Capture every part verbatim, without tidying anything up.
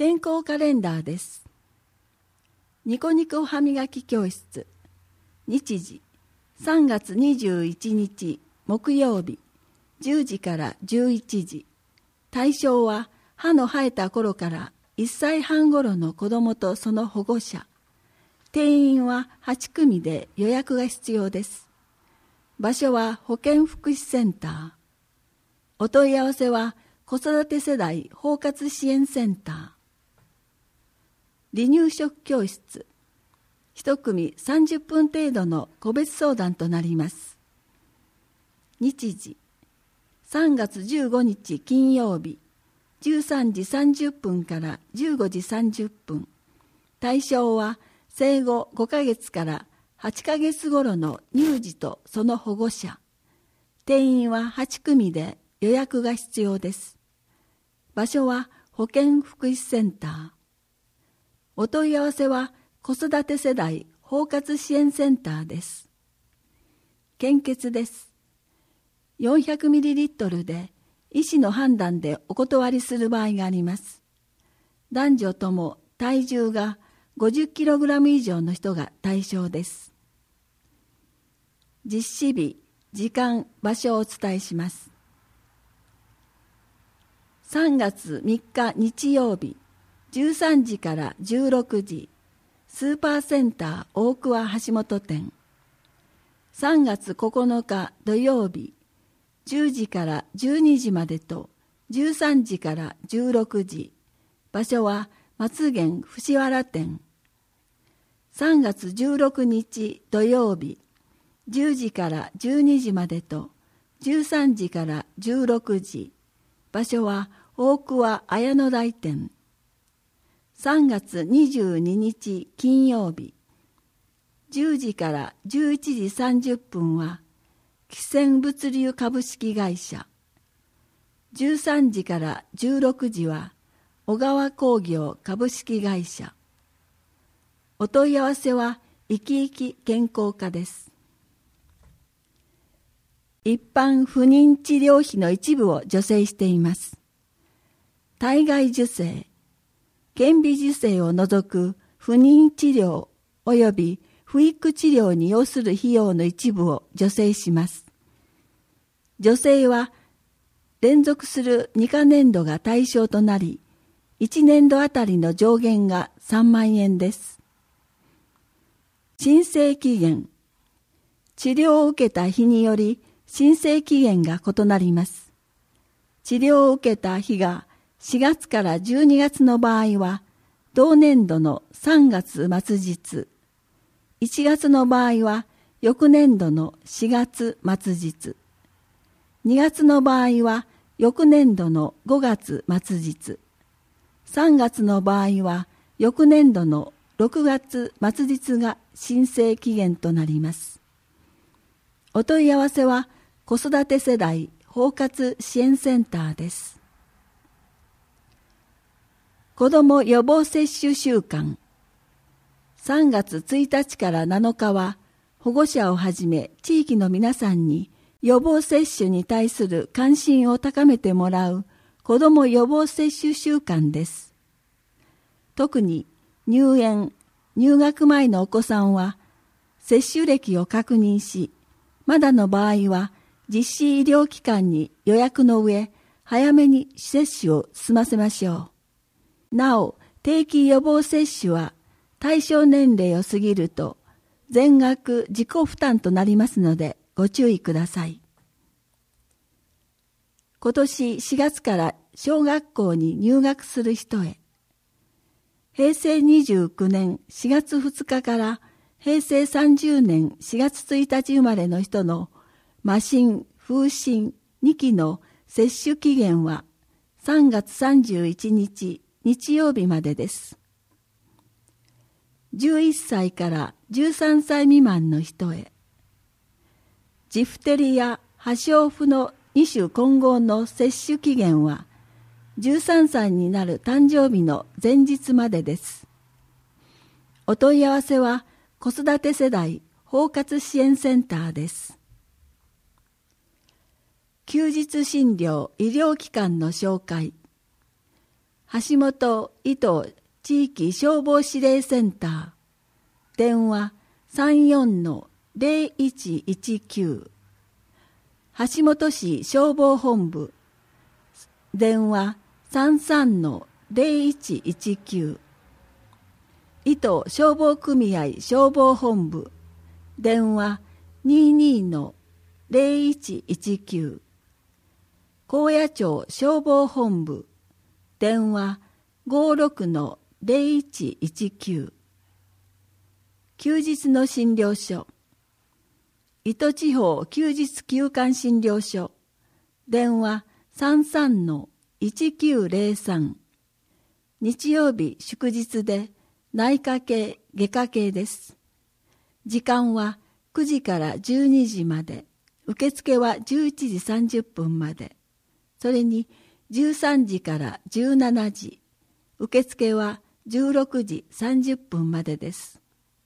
健康カレンダーです。ニコニコ歯磨き教室、日時さんがつにじゅういちにち木曜日じゅうじからじゅういちじ。対象は歯の生えた頃からいっさいはん頃の子どもとその保護者。定員ははちくみで予約が必要です。場所は保健福祉センター。お問い合わせは子育て世代包括支援センター。離乳食教室。一組さんじゅっぷん程度の個別相談となります。日時さんがつじゅうごにち金曜日じゅうさんじさんじゅっぷんからじゅうごじさんじゅっぷん。対象は生後ごかげつからはちかげつ頃の乳児とその保護者。定員ははちくみで予約が必要です。場所は保健福祉センター。お問い合わせは子育て世代包括支援センターです。献血です。よんひゃくミリリットル で医師の判断でお断りする場合があります。男女とも体重がごじゅっキログラム 以上の人が対象です。実施日、時間、場所をお伝えします。さんがつみっか日曜日じゅうさんじからじゅうろくじ、スーパーセンター大桑橋本店。さんがつここのか土曜日じゅうじからじゅうにじまでとじゅうさんじからじゅうろくじ。場所は松源伏原店。さんがつじゅうろくにち土曜日じゅうじからじゅうにじまでとじゅうさんじからじゅうろくじ。場所は大桑綾野台店。さんがつにじゅうににち金曜日じゅうじからじゅういちじさんじゅっぷんは汽船物流株式会社。じゅうさんじからじゅうろくじは小川工業株式会社。お問い合わせは生き生き健康課です。一般不妊治療費の一部を助成しています。体外受精、顕微授精を除く不妊治療及び不育治療に要する費用の一部を助成します。助成は連続するにかねんどが対象となり、いちねんどあたりの上限がさんまんえんです。申請期限。治療を受けた日により申請期限が異なります。治療を受けた日がしがつからじゅうにがつの場合は、同年度のさんがつ末日。いちがつの場合は、翌年度のしがつ末日。にがつの場合は、翌年度のごがつ末日。さんがつの場合は、翌年度のろくがつ末日が申請期限となります。お問い合わせは、子育て世代包括支援センターです。子ども予防接種週間。さんがつついたちからなのかは、保護者をはじめ地域の皆さんに予防接種に対する関心を高めてもらう子ども予防接種週間です。特に入園、入学前のお子さんは、接種歴を確認し、まだの場合は実施医療機関に予約の上、早めに接種を済ませましょう。なお、定期予防接種は対象年齢を過ぎると全額自己負担となりますのでご注意ください。今年しがつから小学校に入学する人へ、へいせいにじゅうきゅうねんしがつふつかからへいせいさんじゅうねんしがつついたち生まれの人の麻疹、風疹にきの接種期限はさんがつさんじゅういちにち日曜日までです。じゅういっさいからじゅうさんさい未満の人へ、ジフテリア、破傷風のに種混合の接種期限はじゅうさんさいになる誕生日の前日までです。お問い合わせは子育て世代包括支援センターです。休日診療医療機関の紹介。 橋本伊藤地域消防指令センター、電話 さんよんのゼロいちいちきゅう。橋本市消防本部、電話 さんさんのゼロいちいちきゅう。伊東消防組合消防本部、電話 にじゅうにのゼロいちいちきゅう。高野町消防本部、電話 ごじゅうろくのゼロいちいちきゅう。休日の診療所、伊東地方休日休館診療所、電話 さんさんのいちきゅうゼロさん。日曜日祝日で内科系外科系です。時間はくじからじゅうにじまで、受付はじゅういちじさんじゅっぷんまで、それにじゅうさんじからじゅうしちじ、受付はじゅうろくじさんじゅっぷんまでです。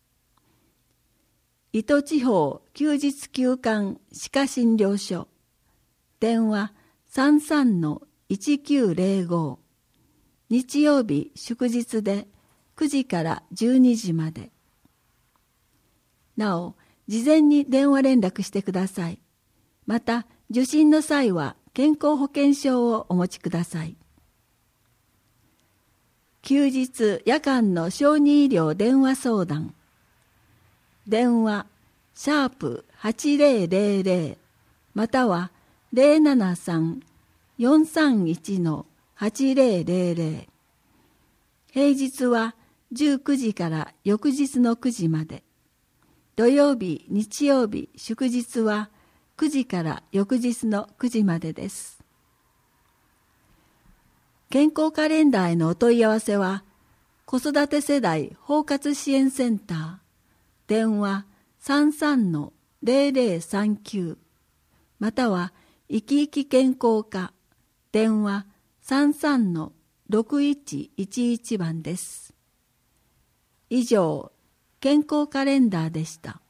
伊東地方休日休館歯科診療所、電話 さんさんのいちきゅうゼロご。日曜日祝日でくじからじゅうにじまで。なお、事前に電話連絡してください。また、受診の際は健康保険証をお持ちください。休日夜間の小児医療電話相談。電話、シャープはちゼロゼロゼロ、またはゼロななさん、よんさんいちのはちゼロゼロゼロ。平日はじゅうくじから翌日のくじまで。土曜日、日曜日、祝日はくじから翌日のくじまでです。健康カレンダーへのお問い合わせは、子育て世代包括支援センター、電話 さんさんのゼロゼロさんきゅう、または生き生き健康課、電話 さんさんのろくいちいちいち 番です。以上、健康カレンダーでした。